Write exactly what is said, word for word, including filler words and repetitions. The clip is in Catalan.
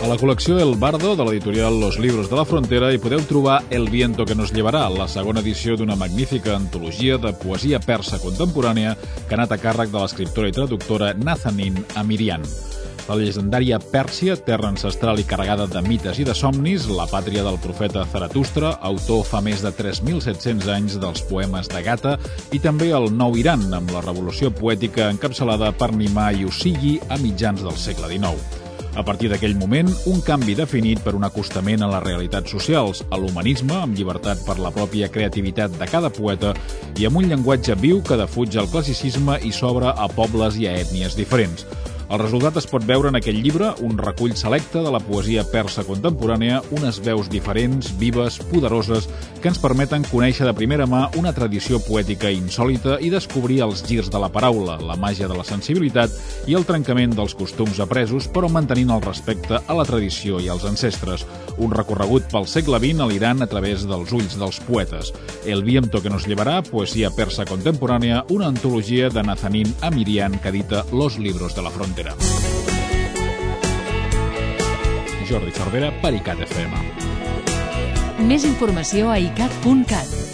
A la col·lecció El Bardo, de l'editorial Los Libros de la Frontera, hi podeu trobar El viento que nos llevará, la segona edició d'una magnífica antologia de poesia persa contemporània que ha anat a càrrec de l'escriptora i traductora Nazanin Amirian. La llegendària Pèrsia, terra ancestral i carregada de mites i de somnis, la pàtria del profeta Zaratustra, autor fa més de tres mil set-cents anys dels poemes de Gata, i també el nou Iran, amb la revolució poètica encapçalada per Nimà Yusighi a mitjans del segle dinou. A partir d'aquell moment, un canvi definit per un acostament a les realitats socials, a l'humanisme, amb llibertat per la pròpia creativitat de cada poeta i amb un llenguatge viu que defuig el classicisme i s'obre a pobles i a ètnies diferents. El resultat es pot veure en aquest llibre, un recull selecte de la poesia persa contemporània, unes veus diferents, vives, poderoses, que ens permeten conèixer de primera mà una tradició poètica insòlita i descobrir els girs de la paraula, la màgia de la sensibilitat i el trencament dels costums apresos, però mantenint el respecte a la tradició i als ancestres. Un recorregut pel segle vint a l'Iran a través dels ulls dels poetes. El viento que nos llevará, poesia persa contemporània, una antologia de Nazanin Amirian que edita Los Libros de la Frontera. Jordi Cervera per ICAT F M. Més informació a icat punt cat.